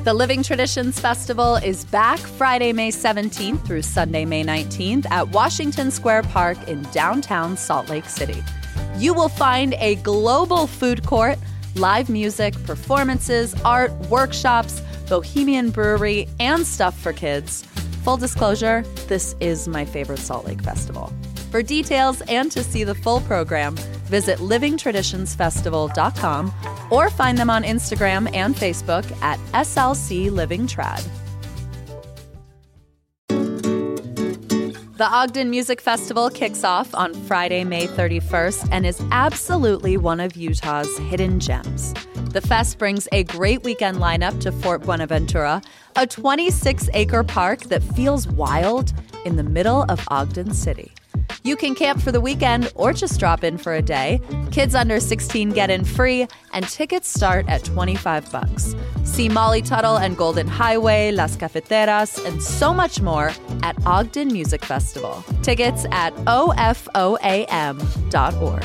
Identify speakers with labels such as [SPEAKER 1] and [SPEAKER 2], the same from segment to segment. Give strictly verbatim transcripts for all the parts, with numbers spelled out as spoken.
[SPEAKER 1] The Living Traditions Festival is back Friday, May seventeenth through Sunday, May nineteenth at Washington Square Park in downtown Salt Lake City. You will find a global food court, live music, performances, art, workshops, bohemian brewery, and stuff for kids. Full disclosure, this is my favorite Salt Lake festival. For details and to see the full program, visit living traditions festival dot com or find them on Instagram and Facebook at S L C Living Trad. The Ogden Music Festival kicks off on Friday, May thirty-first, and is absolutely one of Utah's hidden gems. The fest brings a great weekend lineup to Fort Buenaventura, a twenty-six acre park that feels wild in the middle of Ogden City. You can camp for the weekend or just drop in for a day. Kids under sixteen get in free, and tickets start at twenty-five bucks. See Molly Tuttle and Golden Highway, Las Cafeteras, and so much more at Ogden Music Festival. Tickets at O F O A M dot org.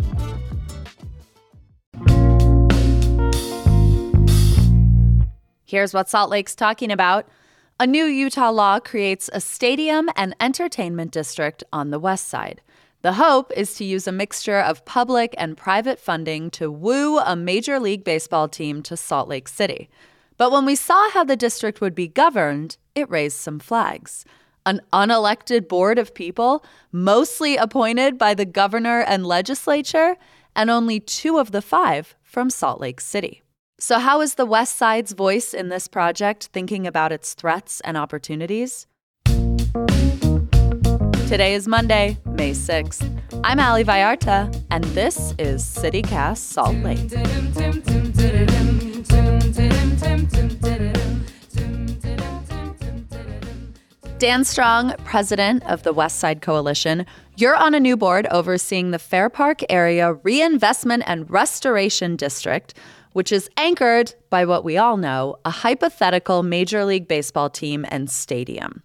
[SPEAKER 1] Here's what Salt Lake's talking about. A new Utah law creates a stadium and entertainment district on the west side. The hope is to use a mixture of public and private funding to woo a Major League Baseball team to Salt Lake City. But when we saw how the district would be governed, it raised some flags. An unelected board of people, mostly appointed by the governor and legislature, and only two of the five from Salt Lake City. So how is the West Side's voice in this project thinking about its threats and opportunities? Today is Monday, May sixth. I'm Ali Vallarta, and this is CityCast Salt Lake. Dan Strong, president of the West Side Coalition, you're on a new board overseeing the Fair Park Area Reinvestment and Restoration District, which is anchored by what we all know, a hypothetical Major League Baseball team and stadium.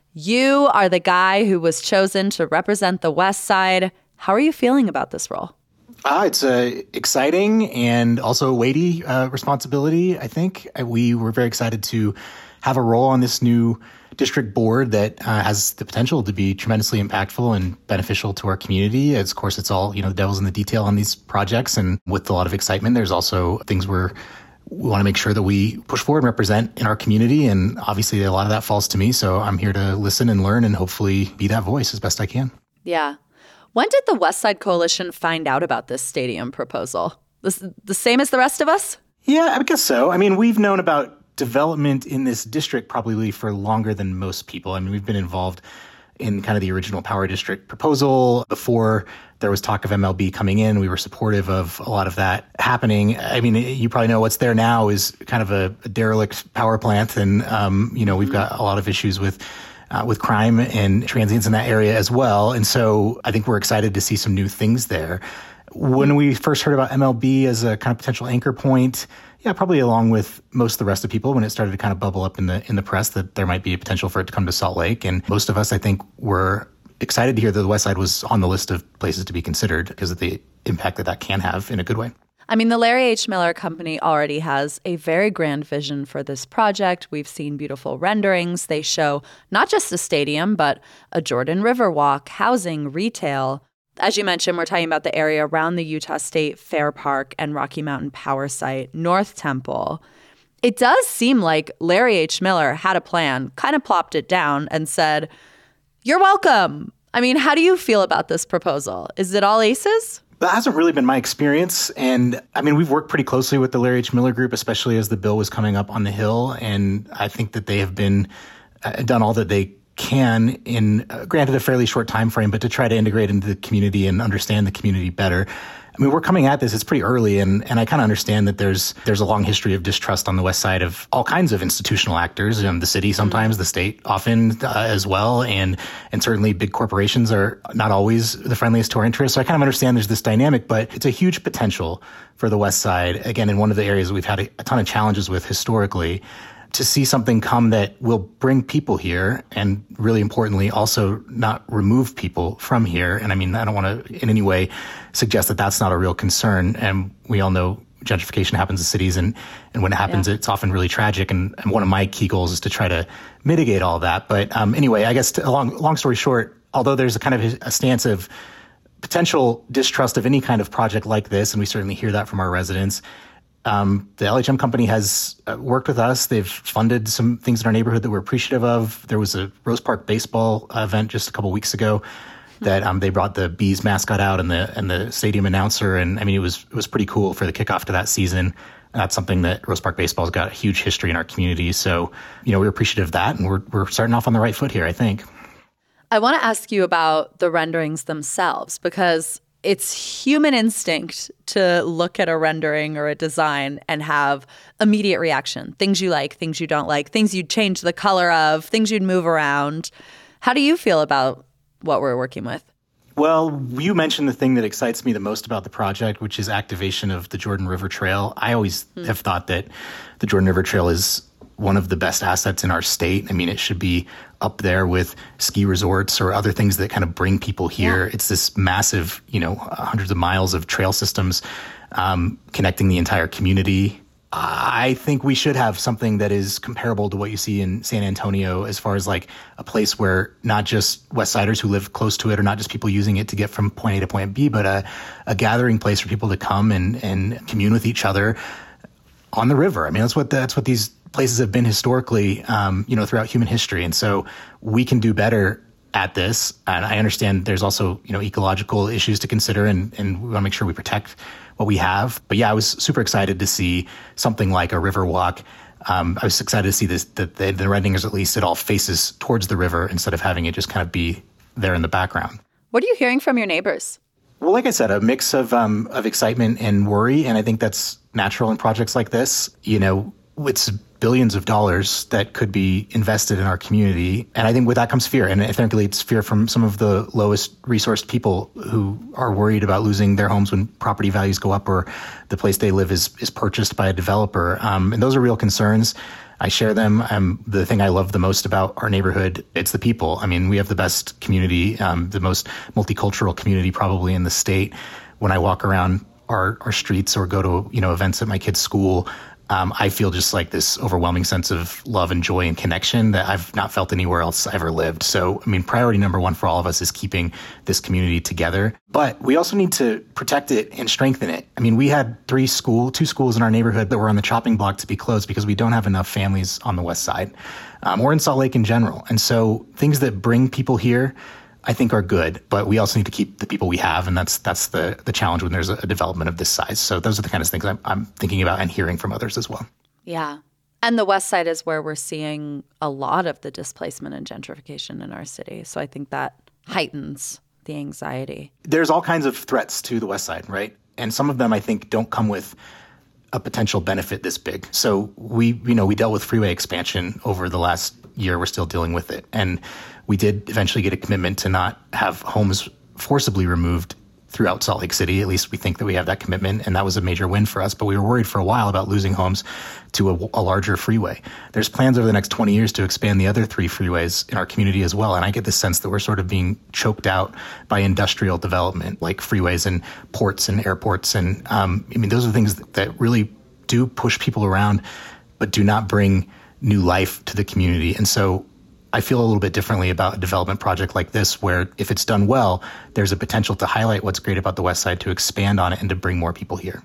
[SPEAKER 1] You are the guy who was chosen to represent the West Side. How are you feeling about this role?
[SPEAKER 2] Uh, it's uh, exciting and also a weighty uh, responsibility, I think. We were very excited to have a role on this new district board that uh, has the potential to be tremendously impactful and beneficial to our community. As, of course, it's all, you know, the devil's in the detail on these projects. And with a lot of excitement, there's also things where we want to make sure that we push forward and represent in our community. And obviously, a lot of that falls to me. So I'm here to listen and learn and hopefully be that voice as best I can.
[SPEAKER 1] Yeah. When did the West Side Coalition find out about this stadium proposal? This, the same as the rest of us?
[SPEAKER 2] Yeah, I guess so. I mean, we've known about development in this district probably for longer than most people. I mean, we've been involved in kind of the original Power District proposal before there was talk of M L B coming in. We were supportive of a lot of that happening. I mean, you probably know what's there now is kind of a, a derelict power plant. And, um, you know, we've got a lot of issues with uh, with crime and transients in that area as well. And so I think we're excited to see some new things there. When we first heard about M L B as a kind of potential anchor point, yeah, probably along with most of the rest of people when it started to kind of bubble up in the in the press that there might be a potential for it to come to Salt Lake. And most of us, I think, were excited to hear that the West Side was on the list of places to be considered because of the impact that that can have in a good way.
[SPEAKER 1] I mean, the Larry H. Miller Company already has a very grand vision for this project. We've seen beautiful renderings. They show not just a stadium, but a Jordan River walk, housing, retail. As you mentioned, we're talking about the area around the Utah State Fair Park and Rocky Mountain Power Site, North Temple. It does seem like Larry H. Miller had a plan, kind of plopped it down and said, "You're welcome." I mean, how do you feel about this proposal? Is it all aces?
[SPEAKER 2] That hasn't really been my experience. And I mean, we've worked pretty closely with the Larry H. Miller Group, especially as the bill was coming up on the Hill. And I think that they have been uh, done all that they can in, uh, granted, a fairly short time frame, but to try to integrate into the community and understand the community better. I mean, we're coming at this, it's pretty early, and, and I kind of understand that there's there's a long history of distrust on the West Side of all kinds of institutional actors, um, the city sometimes, the state often uh, as well, and and certainly big corporations are not always the friendliest to our interests. So I kind of understand there's this dynamic, but it's a huge potential for the West Side, again, in one of the areas we've had a, a ton of challenges with historically. To see something come that will bring people here and really importantly, also not remove people from here. And I mean, I don't want to in any way suggest that that's not a real concern. And we all know gentrification happens in cities, and, and when it happens, yeah. it's often really tragic. And, and one of my key goals is to try to mitigate all that. But um, anyway, I guess to, long, long story short, although there's a kind of a stance of potential distrust of any kind of project like this, and we certainly hear that from our residents, um, the L H M company has uh, worked with us. They've funded some things in our neighborhood that we're appreciative of. There was a Rose Park baseball event just a couple weeks ago that um, they brought the Bees mascot out and the and the stadium announcer, and I mean it was it was pretty cool for the kickoff to that season. And that's something that Rose Park baseball's got a huge history in our community. So you know we're appreciative of that, and we're we're starting off on the right foot here, I think.
[SPEAKER 1] I want to ask you about the renderings themselves, because it's human instinct to look at a rendering or a design and have immediate reaction. Things you like, things you don't like, things you'd change the color of, things you'd move around. How do you feel about what we're working with?
[SPEAKER 2] Well, you mentioned the thing that excites me the most about the project, which is activation of the Jordan River Trail. I always hmm. have thought that the Jordan River Trail is one of the best assets in our state. I mean, it should be up there with ski resorts or other things that kind of bring people here. Yeah. It's this massive, you know, hundreds of miles of trail systems um, connecting the entire community. I think we should have something that is comparable to what you see in San Antonio, as far as like a place where not just West Siders who live close to it, or not just people using it to get from point A to point B, but a, a gathering place for people to come and, and commune with each other on the river. I mean, that's what that's what these places have been historically, um, you know, throughout human history. And so we can do better at this. And I understand there's also, you know, ecological issues to consider, and, and we want to make sure we protect what we have. But yeah, I was super excited to see something like a river walk. Um, I was excited to see this, that the, the renderings, at least it all faces towards the river instead of having it just kind of be there in the background.
[SPEAKER 1] What are you hearing from your neighbors?
[SPEAKER 2] Well, like I said, a mix of um, of excitement and worry. And I think that's natural in projects like this. You know, it's billions of dollars that could be invested in our community. And I think with that comes fear. And I think it's fear from some of the lowest resourced people who are worried about losing their homes when property values go up, or the place they live is is purchased by a developer. Um, and those are real concerns. I share them. Um, the thing I love the most about our neighborhood, it's the people. I mean, we have the best community, um, the most multicultural community probably in the state. When I walk around our, our streets or go to, you know, events at my kids' school, Um, I feel just like this overwhelming sense of love and joy and connection that I've not felt anywhere else I ever lived. So, I mean, priority number one for all of us is keeping this community together. But we also need to protect it and strengthen it. I mean, we had three school, two schools in our neighborhood that were on the chopping block to be closed because we don't have enough families on the west side, um, or in Salt Lake in general. And so things that bring people here, I think, are good, but we also need to keep the people we have, and that's that's the the challenge when there's a, a development of this size. So those are the kind of things I'm, I'm thinking about and hearing from others as well.
[SPEAKER 1] Yeah. And the west side is where we're seeing a lot of the displacement and gentrification in our city. So I think that heightens the anxiety.
[SPEAKER 2] There's all kinds of threats to the west side, right? And some of them, I think, don't come with a potential benefit this big. So we, you know, we dealt with freeway expansion over the last year. We're still dealing with it. And we did eventually get a commitment to not have homes forcibly removed throughout Salt Lake City. At least we think that we have that commitment, and that was a major win for us. But we were worried for a while about losing homes to a, a larger freeway. There's plans over the next twenty years to expand the other three freeways in our community as well. And I get the sense that we're sort of being choked out by industrial development, like freeways and ports and airports. And um, I mean, those are things that, that really do push people around, but do not bring new life to the community. And so I feel a little bit differently about a development project like this, where if it's done well, there's a potential to highlight what's great about the West Side, to expand on it, and to bring more people here.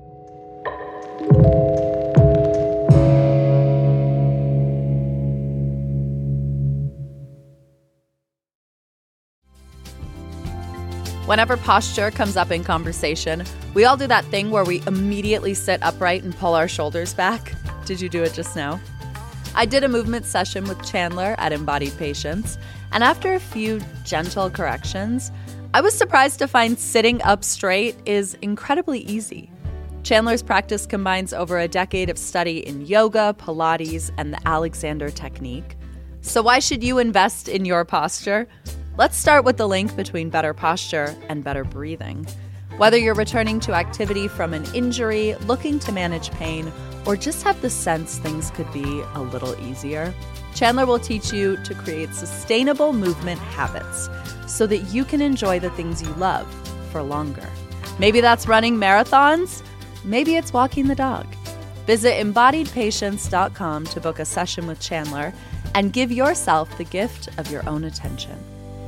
[SPEAKER 1] Whenever posture comes up in conversation, we all do that thing where we immediately sit upright and pull our shoulders back. Did you do it just now? I did a movement session with Chandler at Embodied Patience, and after a few gentle corrections, I was surprised to find sitting up straight is incredibly easy. Chandler's practice combines over a decade of study in yoga, Pilates, and the Alexander technique. So why should you invest in your posture? Let's start with the link between better posture and better breathing. Whether you're returning to activity from an injury, looking to manage pain, or just have the sense things could be a little easier, Chandler will teach you to create sustainable movement habits so that you can enjoy the things you love for longer. Maybe that's running marathons. maybe it's walking the dog. Visit embodied patience dot com to book a session with Chandler and give yourself the gift of your own attention.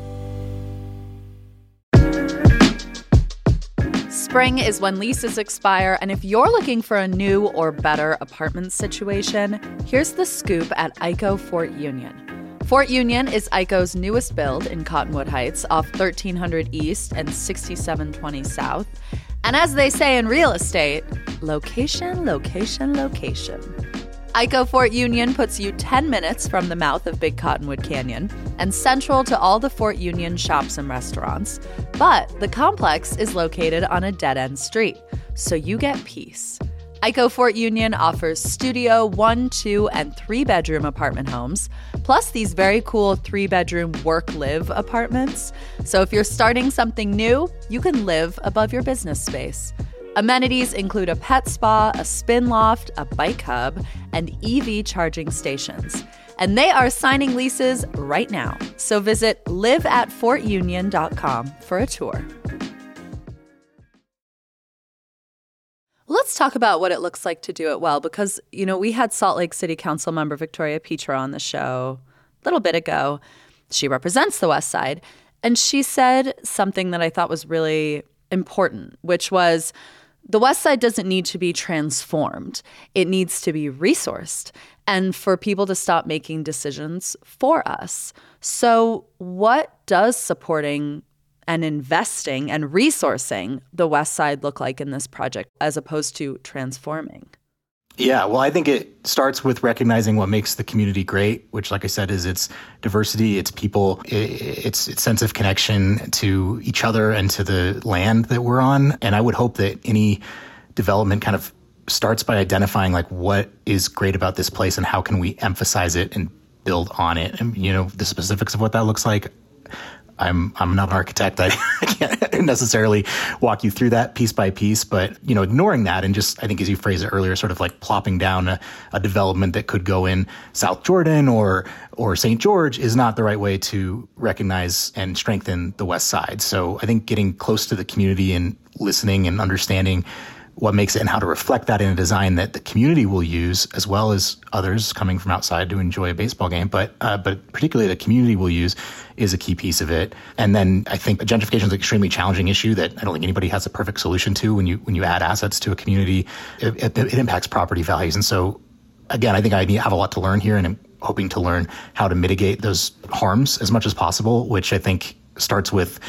[SPEAKER 1] Spring is when leases expire, and if you're looking for a new or better apartment situation, here's the scoop at I C O Fort Union. Fort Union is I C O's newest build in Cottonwood Heights off thirteen hundred East and sixty-seven twenty South. And as they say in real estate, location, location, location. I C O Fort Union puts you ten minutes from the mouth of Big Cottonwood Canyon and central to all the Fort Union shops and restaurants. But the complex is located on a dead-end street, so you get peace. I C O Fort Union offers studio, one, two, and three-bedroom apartment homes, plus these very cool three-bedroom work-live apartments. So if you're starting something new, you can live above your business space. Amenities include a pet spa, a spin loft, a bike hub, and E V charging stations. And they are signing leases right now. So visit live at fort union dot com for a tour. Let's talk about what it looks like to do it well, because, you know, we had Salt Lake City Council member Victoria Petro on the show a little bit ago. She represents the West Side, and she said something that I thought was really important, which was the West Side doesn't need to be transformed. It needs to be resourced and for people to stop making decisions for us. So what does supporting and investing and resourcing the West Side look like in this project as opposed to transforming?
[SPEAKER 2] Yeah, well, I think it starts with recognizing what makes the community great, which, like I said, is its diversity, its people, its, its sense of connection to each other and to the land that we're on. And I would hope that any development kind of starts by identifying like what is great about this place and how can we emphasize it and build on it. And, you know, the specifics of what that looks like, I'm I'm not an architect. I, I can't necessarily walk you through that piece by piece, but, you know, ignoring that and just, I think as you phrased it earlier, sort of like plopping down a, a development that could go in South Jordan or or Saint George is not the right way to recognize and strengthen the West Side. So I think getting close to the community and listening and understanding what makes it and how to reflect that in a design that the community will use, as well as others coming from outside to enjoy a baseball game, but uh, but particularly the community will use, is a key piece of it. And then I think gentrification is an extremely challenging issue that I don't think anybody has a perfect solution to. When you when you add assets to a community, it, it, it impacts property values. And so, again, I think I need, have a lot to learn here, and I'm hoping to learn how to mitigate those harms as much as possible, which I think starts with,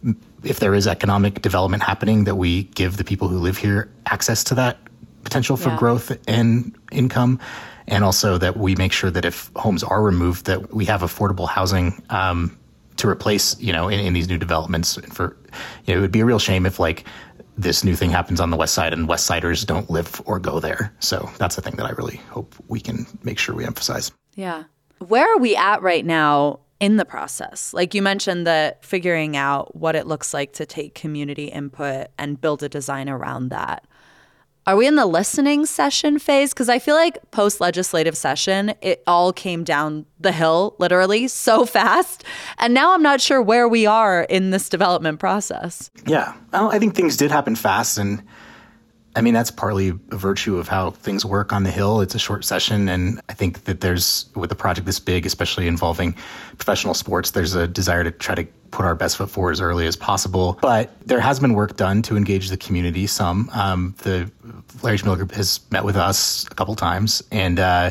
[SPEAKER 2] if there is economic development happening, that we give the people who live here access to that potential for yeah. growth and income. And also that we make sure that if homes are removed, that we have affordable housing um, to replace, you know, in, in these new developments. For, you know, it would be a real shame if like this new thing happens on the West Side and West Siders don't live or go there. So that's the thing that I really hope we can make sure we emphasize.
[SPEAKER 1] Yeah. Where are we at right now in the process? Like you mentioned, that figuring out what it looks like to take community input and build a design around that. Are we in the listening session phase? Because I feel like post-legislative session, it all came down the hill, literally, so fast. And now I'm not sure where we are in this development process.
[SPEAKER 2] Yeah, well, I think things did happen fast. And I mean, that's partly a virtue of how things work on the Hill. It's a short session. And I think that there's, with a project this big, especially involving professional sports, there's a desire to try to put our best foot forward as early as possible. But there has been work done to engage the community some. Um, the Larry Miller Group has met with us a couple times, and uh,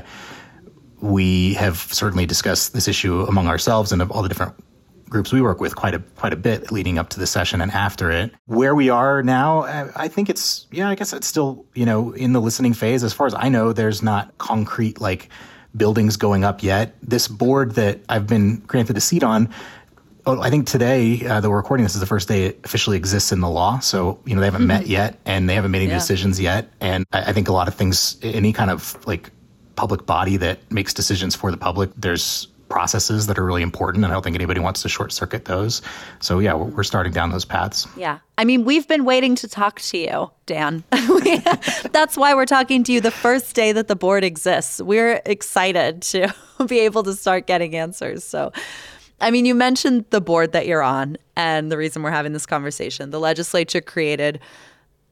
[SPEAKER 2] we have certainly discussed this issue among ourselves and of all the different groups we work with quite a quite a bit leading up to the session and after it. Where we are now, I think it's, yeah, I guess it's still, you know, in the listening phase. As far as I know, there's not concrete, like, buildings going up yet. This board that I've been granted a seat on, oh, I think today uh, that we're recording this is the first day it officially exists in the law. So, you know, they haven't mm-hmm. met yet, and they haven't made any yeah. decisions yet. And I, I think a lot of things, any kind of, like, public body that makes decisions for the public, there's processes that are really important, and I don't think anybody wants to short circuit those. So yeah, we're, we're starting down those paths.
[SPEAKER 1] Yeah. I mean, we've been waiting to talk to you, Dan. That's why we're talking to you the first day that the board exists. We're excited to be able to start getting answers. So, I mean, you mentioned the board that you're on and the reason we're having this conversation. The legislature created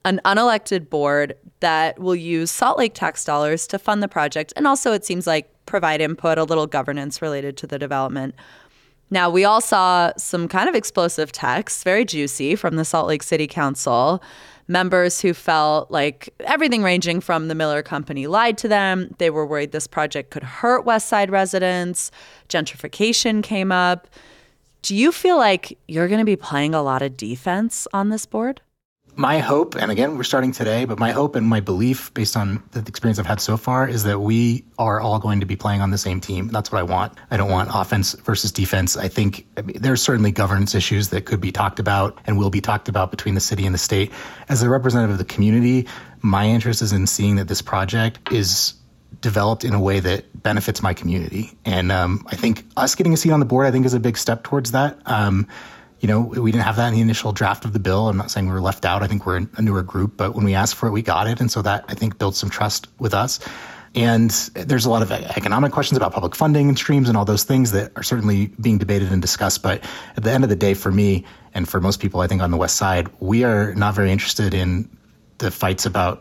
[SPEAKER 1] an unelected board that will use Salt Lake tax dollars to fund the project. And also, it seems like provide input, a little governance related to the development. Now, we all saw some kind of explosive texts, very juicy, from the Salt Lake City Council. Members who felt like everything ranging from the Miller Company lied to them. They were worried this project could hurt West Side residents. Gentrification came up. Do you feel like you're going to be playing a lot of defense on this board?
[SPEAKER 2] My hope, and again, we're starting today, but my hope and my belief based on the experience I've had so far is that we are all going to be playing on the same team. That's what I want. I don't want offense versus defense. I think I mean, there's certainly governance issues that could be talked about and will be talked about between the city and the state. As a representative of the community, my interest is in seeing that this project is developed in a way that benefits my community. And um, I think us getting a seat on the board, I think, is a big step towards that. Um, You know, we didn't have that in the initial draft of the bill. I'm not saying we were left out. I think we're a newer group, but when we asked for it, we got it. And so that, I think, built some trust with us. And there's a lot of economic questions about public funding and streams and all those things that are certainly being debated and discussed. But at the end of the day, for me and for most people, I think, on the West Side, we are not very interested in the fights about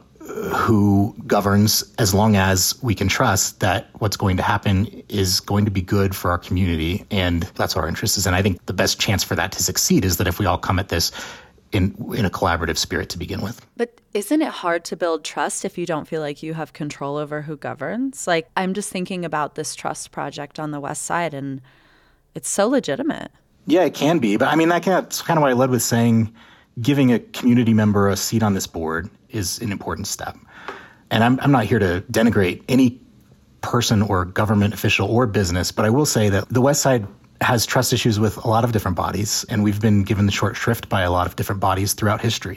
[SPEAKER 2] who governs, as long as we can trust that what's going to happen is going to be good for our community. And that's what our interest is. And I think the best chance for that to succeed is that if we all come at this in in a collaborative spirit to begin with.
[SPEAKER 1] But isn't it hard to build trust if you don't feel like you have control over who governs? Like, I'm just thinking about this trust project on the West Side, and it's so legitimate.
[SPEAKER 2] Yeah, it can be. But I mean, that can, that's kind of what I led with saying giving a community member a seat on this board is an important step. And I'm, I'm not here to denigrate any person or government official or business, but I will say that the West Side has trust issues with a lot of different bodies, and we've been given the short shrift by a lot of different bodies throughout history.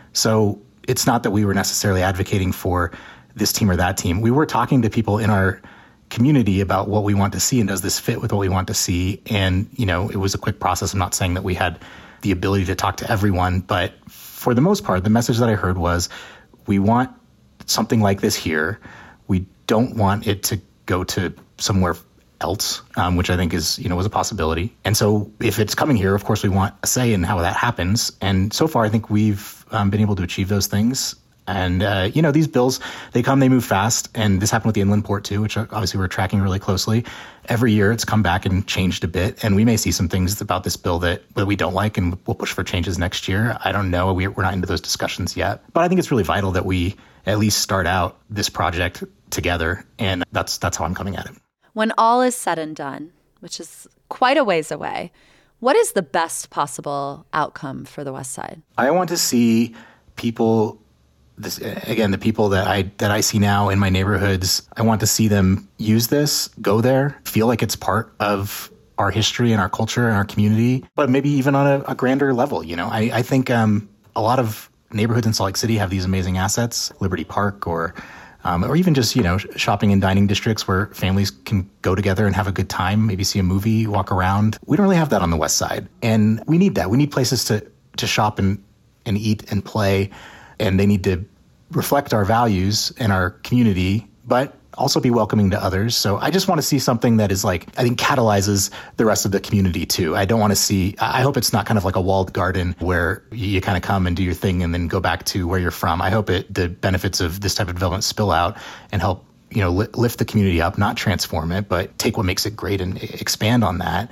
[SPEAKER 2] So it's not that we were necessarily advocating for this team or that team. We were talking to people in our community about what we want to see and does this fit with what we want to see. And, you know, it was a quick process. I'm not saying that we had the ability to talk to everyone, but for the most part, the message that I heard was we want something like this here. We don't want it to go to somewhere else, um, which I think is, you know, was a possibility. And so if it's coming here, of course, we want a say in how that happens. And so far, I think we've um, been able to achieve those things. And, uh, you know, these bills, they come, they move fast. And this happened with the Inland Port, too, which obviously we're tracking really closely. Every year it's come back and changed a bit. And we may see some things about this bill that, that we don't like, and we'll push for changes next year. I don't know. We're not into those discussions yet. But I think it's really vital that we at least start out this project together. And that's that's how I'm coming at it.
[SPEAKER 1] When all is said and done, which is quite a ways away, what is the best possible outcome for the West Side?
[SPEAKER 2] I want to see people... This, again, the people that I that I see now in my neighborhoods, I want to see them use this, go there, feel like it's part of our history and our culture and our community, but maybe even on a, a grander level. You know, I, I think um, a lot of neighborhoods in Salt Lake City have these amazing assets, Liberty Park or um, or even just, you know, shopping and dining districts where families can go together and have a good time, maybe see a movie, walk around. We don't really have that on the West Side. And we need that. We need places to, to shop and, and eat and play. And they need to reflect our values and our community, but also be welcoming to others. So I just want to see something that is like, I think catalyzes the rest of the community too. I don't want to see, I hope it's not kind of like a walled garden where you kind of come and do your thing and then go back to where you're from. I hope it, the benefits of this type of development spill out and help, you know, li- lift the community up, not transform it, but take what makes it great and expand on that.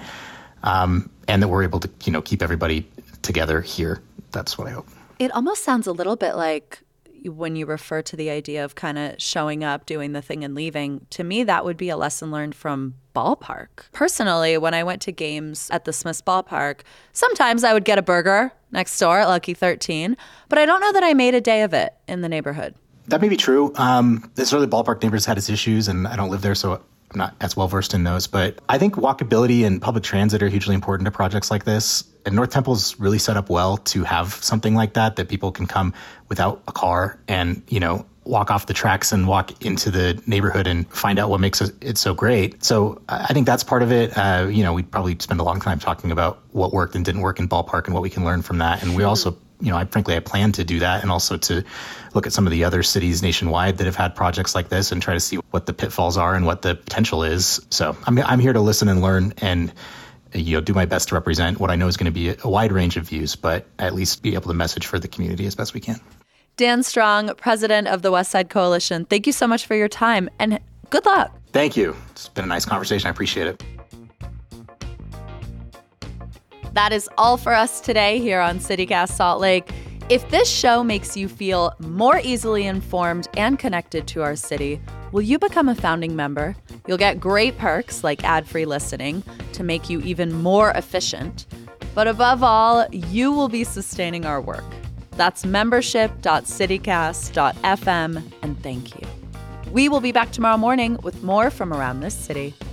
[SPEAKER 2] Um, and that we're able to, you know, keep everybody together here. That's what I hope.
[SPEAKER 1] It almost sounds a little bit like when you refer to the idea of kind of showing up, doing the thing and leaving. To me, that would be a lesson learned from ballpark. Personally, when I went to games at the Smiths Ballpark, sometimes I would get a burger next door at Lucky thirteen, but I don't know that I made a day of it in the neighborhood.
[SPEAKER 2] That may be true. Um, this early ballpark neighborhood's had its issues, and I don't live there, so I'm not as well versed in those. But I think walkability and public transit are hugely important to projects like this. And North Temple's really set up well to have something like that, that people can come without a car and, you know, walk off the tracks and walk into the neighborhood and find out what makes it so great. So I think that's part of it. Uh, you know, we'd probably spend a long time talking about what worked and didn't work in ballpark and what we can learn from that. And we also, you know, I frankly, I plan to do that and also to look at some of the other cities nationwide that have had projects like this and try to see what the pitfalls are and what the potential is. So I'm I'm here to listen and learn and, you know, do my best to represent what I know is going to be a wide range of views, but at least be able to message for the community as best we can.
[SPEAKER 1] Dan Strong, president of the West Side Coalition, thank you so much for your time and good luck.
[SPEAKER 2] Thank you. It's been a nice conversation. I appreciate it.
[SPEAKER 1] That is all for us today here on CityCast Salt Lake. If this show makes you feel more easily informed and connected to our city, will you become a founding member? You'll get great perks like ad-free listening to make you even more efficient. But above all, you will be sustaining our work. That's membership dot citycast dot f m, and thank you. We will be back tomorrow morning with more from around this city.